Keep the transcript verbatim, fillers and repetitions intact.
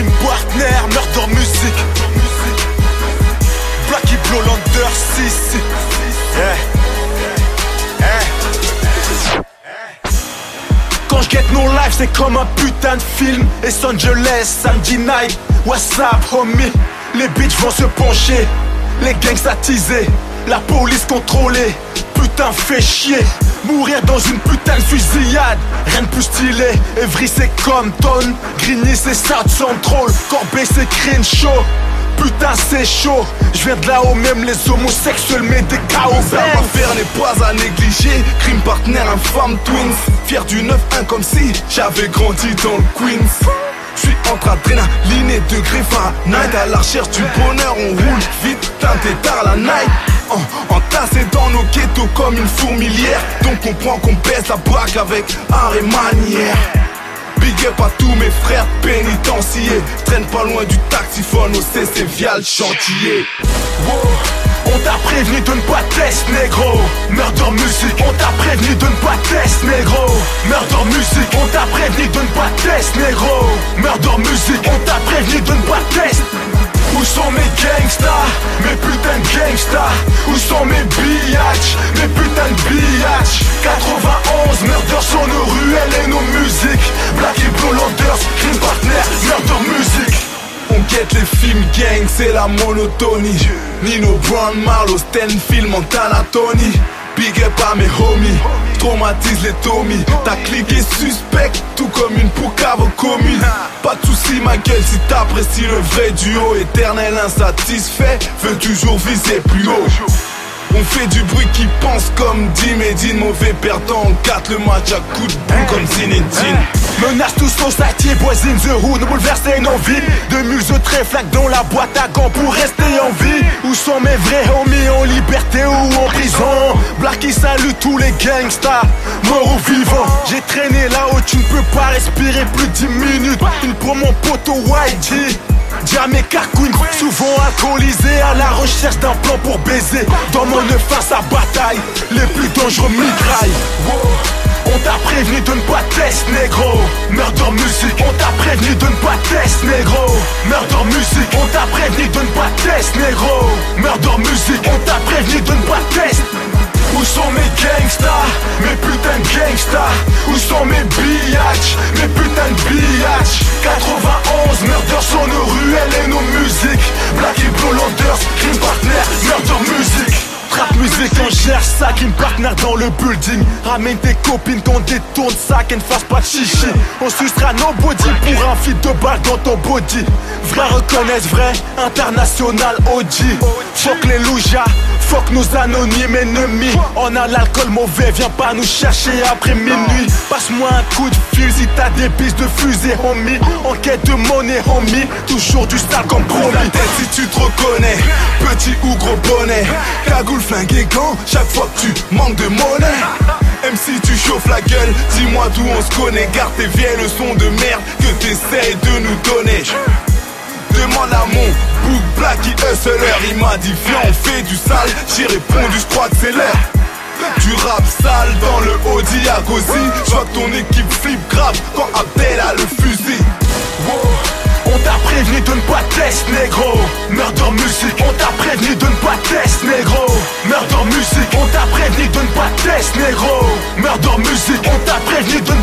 Crime Partner, Murder Music. Blacky Blowlander, si si. Yeah. Yeah. Quand je guette nos lives, c'est comme un putain de film. Los Angeles, samedi night, what's up homie. Les bitches vont se pencher, les gangs attisés, la police contrôlée. Putain fait chier, mourir dans une putain de fusillade. Rien de plus stylé, Evry c'est Compton, Grigny c'est South Central, Corbet c'est Crenshaw. Putain c'est chaud, je viens de là-haut, même les homosexuels mettent des K O. Ça va faire n'est pas à négliger. Crime Partner, infâme twins. Fier du neuf un comme si j'avais grandi dans le Queens. J'suis entre adrénaline et degré Fahrenheit. À la recherche du bonheur, on roule vite, teinté tard la night. En, entassé dans nos ghettos comme une fourmilière. Donc on prend qu'on baisse la braque avec art et manière. Big up à tous mes frères pénitenciers. J'traîne pas loin du taxiphone au C C via le chantier. Wow. On t'a prévenu de ne pas test négro. Murder Music. On t'a prévenu de ne pas test négro. Murder Music. On t'a prévenu de ne pas test négro. Murder Music. On t'a prévenu de ne pas test. Où sont mes gangsters, mes putains de gangsters? Où sont mes biatchs, mes putains de biatchs? quatre-vingt-onze, murder sur nos ruelles et nos musiques. Blacky Blowlanders, Crime Partner, Murder Music. On guette les films gang, c'est la monotonie. Nino Brown, Marlowe, Stenfield, Montana, Tony. Big up à mes homies, traumatise les Tommy. Ta clique est suspecte, tout comme une poucave commune. Pas de soucis ma gueule si t'apprécies le vrai duo. Éternel insatisfait, veut toujours viser plus haut. On fait du bruit qui pense comme Dimedine. Mauvais perdant, on gâte le match à coups de boule comme Zinedine. Menace to society, boys in the hood, nous bouleverser nos vies. De museaux très flaques dans la boîte à gants pour rester en vie. Où sont mes vrais homies, en liberté ou en prison? Blacky salue tous les gangsters, morts ou vivants. J'ai traîné là-haut, tu ne peux pas respirer plus de dix minutes. Une pour mon poteau Y G. Jamais Queen, souvent alcoolisé, à la recherche d'un plan pour baiser. Dans mon neuf face à bataille, les plus dangereux mitraillent. Wow. On t'a prévenu de ne pas test négro. Murder Music. On t'a prévenu de ne pas test négro. Murder Music. On t'a prévenu de ne pas test négro. Murder Music. On t'a prévenu de ne pas test. Où sont mes gangsters, mes putains de gangsters? Où sont mes biatchs, mes putains de biatchs? quatre-vingt-onze, murder sur nos ruelles et nos musiques. Blacky Blowlanders, Crime Partner, Murder Music. Trap musique, on gère ça, Crime Partner dans le building. Ramène tes copines qu'on détourne ça, qu'elles ne fassent pas de chichi. On sucera nos body pour un feed de balle dans ton body. Vrai reconnaissent vrai, international O G. Fuck les loujas, fuck nos anonymes ennemis. On a l'alcool mauvais, viens pas nous chercher après minuit. Passe-moi un coup de fil si t'as des pistes de fusée, homie. En quête de monnaie, homie, toujours du sale comme promis. La tête si tu te reconnais, petit ou gros bonnet. Cagoule, flingue et gants, chaque fois que tu manques de monnaie. Même si tu chauffes la gueule, dis-moi d'où on se connaît. Garde tes vieilles leçons de merde que t'essayes de nous donner. Demande à mon book Blacky Hustler. Il m'a dit viens on fait du sale. J'ai répondu je crois que c'est l'heure. Du rap sale dans le Audi à Gozi. J'vois que ton équipe flip grave quand Abdel a le fusil. Wow. On t'a prévenu de ne pas test négro. Murder Music. On t'a prévenu de ne pas test négro. Murder Music. On t'a prévenu de ne pas test négro. Murder Music. On t'a prévenu de ne